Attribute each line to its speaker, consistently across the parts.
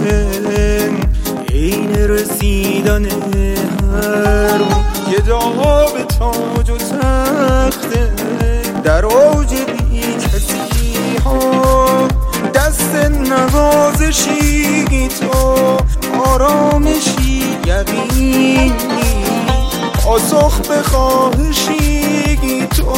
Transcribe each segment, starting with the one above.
Speaker 1: این رسیدن هر یه داغ به تاج و تخته در اوج بی کسی ها دست نوازشی تو آرامشی یقینی پاسخ به خواهشی تو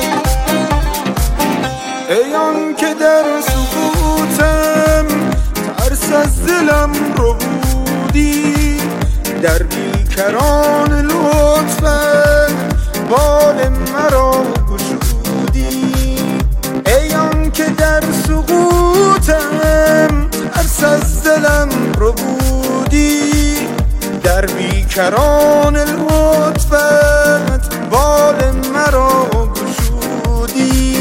Speaker 1: ای آن که در سکوتم ترس از دلم رو بودی در بیکران لطفت بال مرا گشودی ای آن که در سکوتم ترس از دلم رو بودی در بیکران لطفت بال مرا گشودی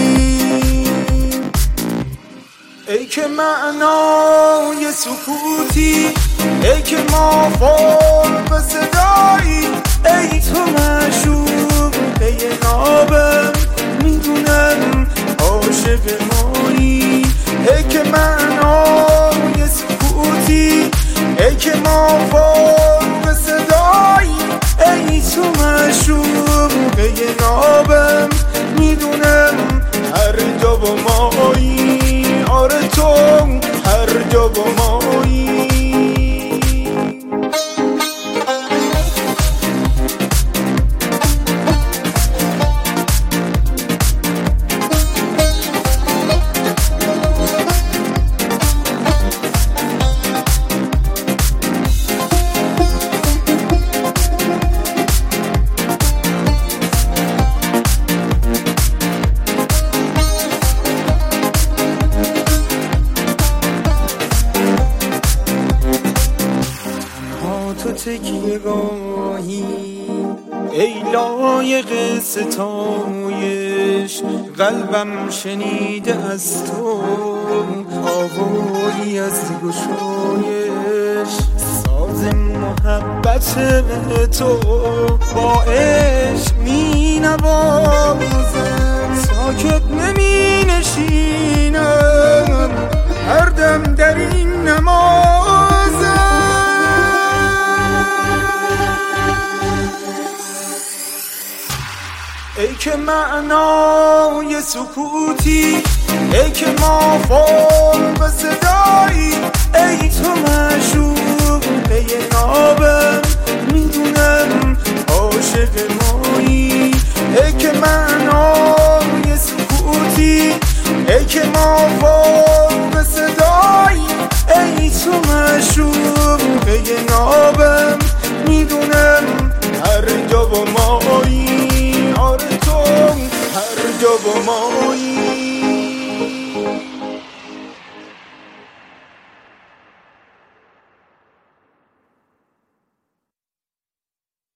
Speaker 1: ای که معنای سکوتی ای که ما فوق صدایی ای تو معشوق ای نابم میدونم عاشق مایی ای که معنای سکوتی ای که ما فوق صدایی ای تو معشوق ای نابم میدونم هر جا با مایی آره تو هر جا با مایی تو تکیه گاهی ای لایق ستایش قلبم شنیده از تو آوایی از گشایش ساز محبت تو با عشق می نوازم ساکت نمی نشینم هر دم در این نمازم ای که معنای سکوتی ای که ما فوق صدایی ای تو معشوق ای نابم میدونم عاشق مایی ای که معنای سکوتی ای که ما فوق صدایی ای تو معشوق ای نابم میدونم هر جا با مایی آره تو هر جا با مایی